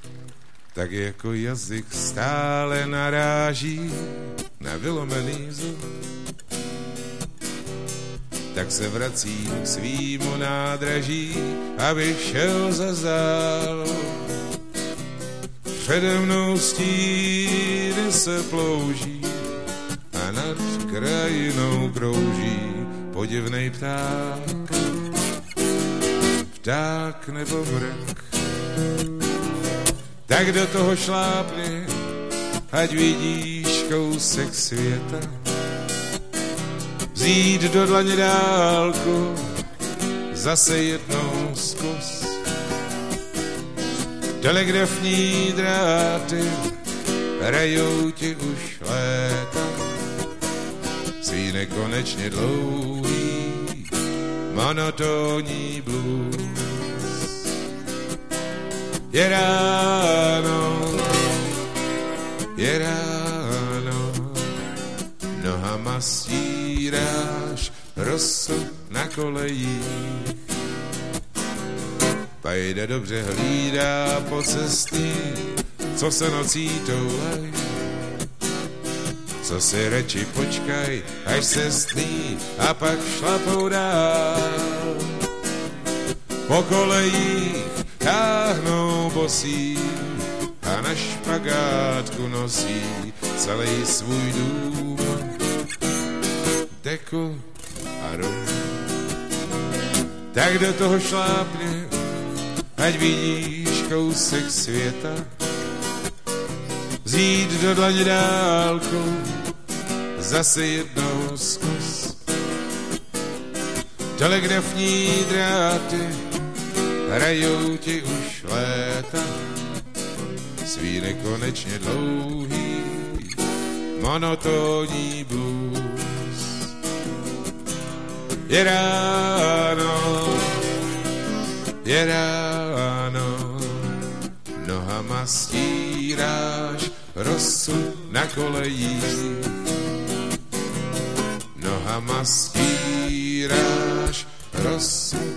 tak jako jazyk stále naráží na vylomený zub, tak se vrací k svýmu nádraží, aby šel za zál. Přede mnou stíny se plouží a nad krajinou krouží podivnej pták. Pták nebo mrak, tak do toho šlápni, ať vidíš kousek světa. Vzít do dlaně dálku, zase jednou zkus. Telegrafní dráty hrajou ti už léta, svý nekonečně dlouhý monotónní blues. Je ráno, nohama stíráš rosu na kolejích. Pajda dobře hlídá po cestí, co se nocí toulej. Co si reči počkaj, až se stmí a pak šlapou dál. Po kolejích táhnou bosí a na špagátku nosí celý svůj dům. Deku a rum, tak do toho šlápni, ať vidíš kousek světa. Vzít do dlaně dálku, zase jednou zkus. Telegrafní dráty hrajou ti už léta, svý nekonečně dlouhý monotónní blues. Je ráno, nohama stíráš rosu na kolejích. Nohama stíráš rosu